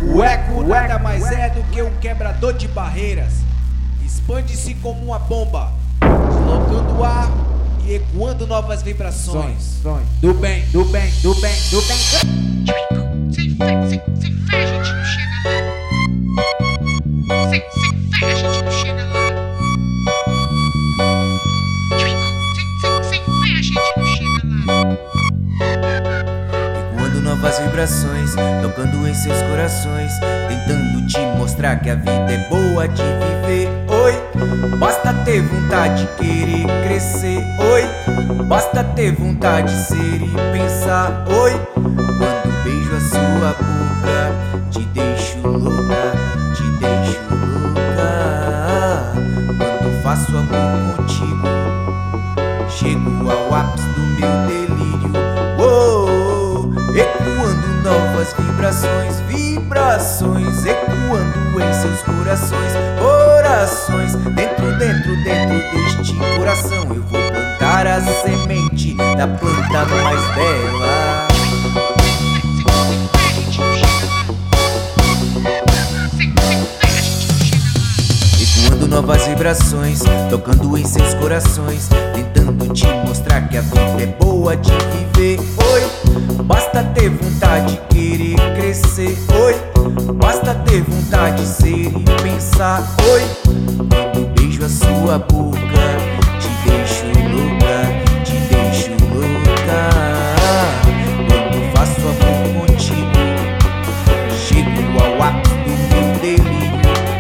O eco nada mais é do que um quebrador de barreiras. Expande-se como uma bomba, deslocando o ar e ecoando novas vibrações. Do bem, do bem, do bem, do bem. Sem fé a gente não chega lá. Sem fé a gente não chega lá. Sem fé a gente não chega lá. Ecoando novas vibrações, tocando em seus corações, tentando te mostrar que a vida é boa de viver. Oi, basta ter vontade de querer crescer. Oi, basta ter vontade de ser e pensar. Oi, quando beijo a sua boca, te deixo louca, te deixo louca. Quando faço amor contigo, chego ao ápice do meu delírio. Oh, ecoando novas vibrações, vibrações, ecoando em seus corações, orações. Dentro deste coração eu vou plantar a semente da planta mais bela. Ecoando novas vibrações, tocando em seus corações, tentando te mostrar que a vida é boa de viver. Oi, basta ter vontade de querer crescer. Oi, basta ter vontade de ser e pensar. Oi, quando beijo a sua boca, te deixo louca, te deixo louca. Quando faço amor contigo, chego ao ápice do meu delírio.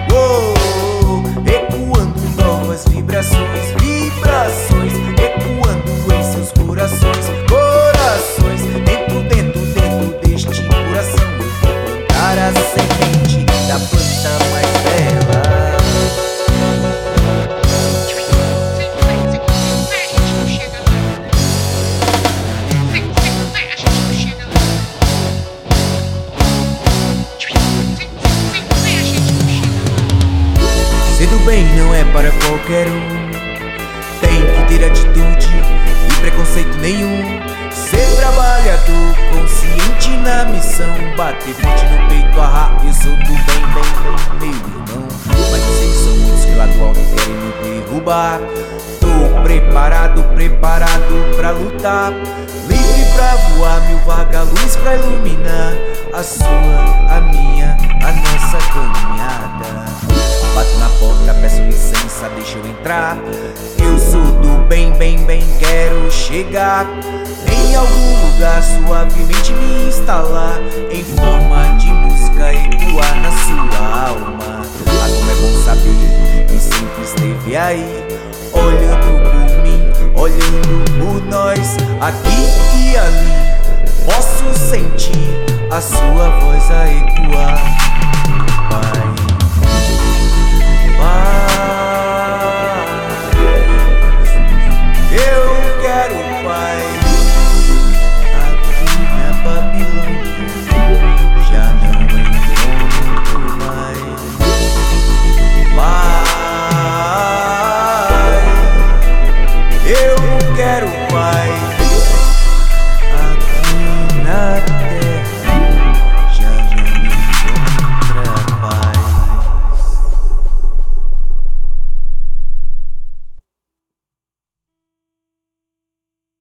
Vibrações, vibrações, ecoando em seus corações, corações. Dentro deste coração eu vou plantar a semente da planta mais bela. Ser do bem não é para qualquer um, tem que ter atitude e preconceito nenhum. Ser trabalhador, consciente na missão, bater forte no peito, eu sou do bem, meu irmão. Mas eu sei que são muitos que lá do alto querem me derrubar. Tô preparado pra lutar, livre pra voar, mil vaga-luz pra iluminar a sua, a minha, a nossa caminhada. Bato na porta, peço licença, deixa eu entrar. Eu sou do bem, quero chegar em algum lugar, suavemente me instalar, em forma de música ecoar na sua alma. Ah, como é bom saber que sempre esteve aí, olhando por mim, olhando por nós, aqui e ali. Posso sentir a sua voz a ecoar.